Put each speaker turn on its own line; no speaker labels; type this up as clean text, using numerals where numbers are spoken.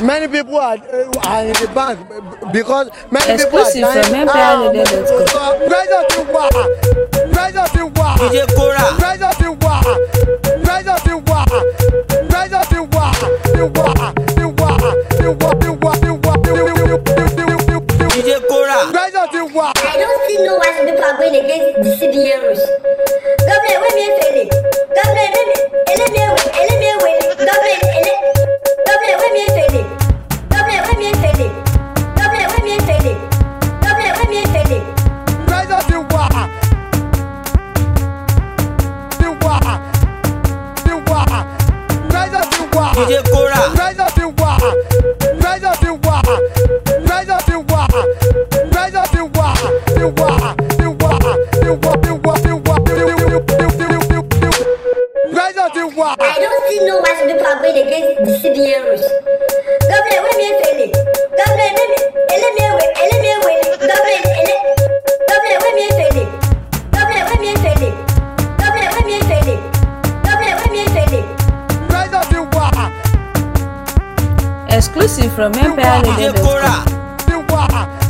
Many people are in the bank because many
Exclusive
people are
from EmpireLoaded.com.
Pressure to war. Pressure to war.
DJ Kora.
Pressure to war. Pressure to war. Pressure to war. To war. To war. To war. To war. To war.
DJ Kora.
Pressure to war.
I don't see no why some people are going against the CBA rules. Government, when me failing. Government, when me failing. Government, when me failing. Government, when me failing. Government, when me failing. Government, when me failing.
Pressure to war. To war. To war. Pressure to war.
DJ Kora.
Pressure to war. Pressure to war. Pressure to war. Pressure to war. To war. To war. To war. To war. To war. Pressure to war.
I don't see no why some people are going against the CBA rules. Government, when me failing. Government, when me Government, when me failing. Government, when me failing. Government, when me failing. Government, when me failing.
Pressure to war.
Exclusive from
DJ
EmpireLoaded.com.
Kora.
To war.